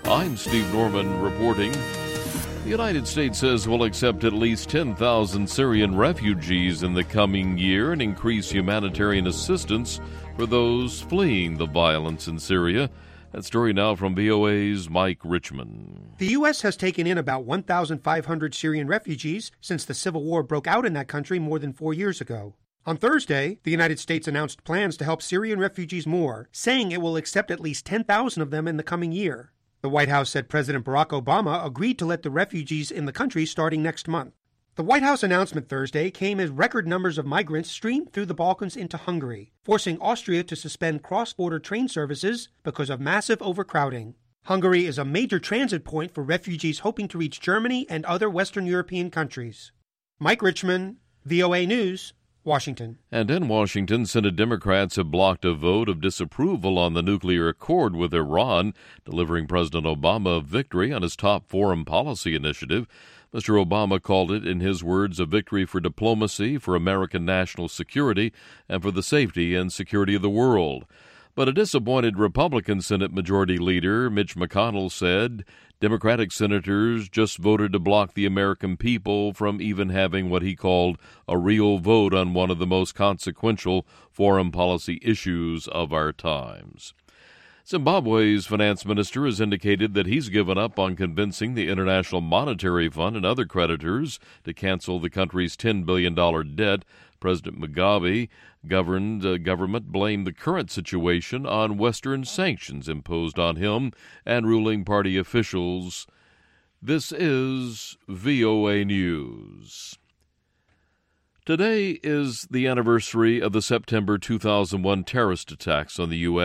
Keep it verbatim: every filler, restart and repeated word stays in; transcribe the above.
I'm Steve Norman reporting. The United States says we'll accept at least ten thousand Syrian refugees in the coming year and increase humanitarian assistance for those fleeing the violence in Syria. That story now from V O A's Mike Richmond. The U S has taken in about one thousand five hundred Syrian refugees since the civil war broke out in that country more than four years ago. On Thursday, the United States announced plans to help Syrian refugees more, saying it will accept at least ten thousand of them in the coming year. The White House said President Barack Obama agreed to let the refugees in the country starting next month. The White House announcement Thursday came as record numbers of migrants streamed through the Balkans into Hungary, forcing Austria to suspend cross-border train services because of massive overcrowding. Hungary is a major transit point for refugees hoping to reach Germany and other Western European countries. Mike Richmond, V O A News, Washington. And in Washington, Senate Democrats have blocked a vote of disapproval on the nuclear accord with Iran, delivering President Obama a victory on his top foreign policy initiative. Mister Obama called it, in his words, a victory for diplomacy, for American national security, and for the safety and security of the world. But a disappointed Republican Senate Majority Leader Mitch McConnell said Democratic senators just voted to block the American people from even having what he called a real vote on one of the most consequential foreign policy issues of our times. Zimbabwe's finance minister has indicated that he's given up on convincing the International Monetary Fund and other creditors to cancel the country's ten billion dollars debt. President Mugabe governed uh, government blamed the current situation on Western sanctions imposed on him and ruling party officials. This is V O A News. Today is the anniversary of the September two thousand one terrorist attacks on the U S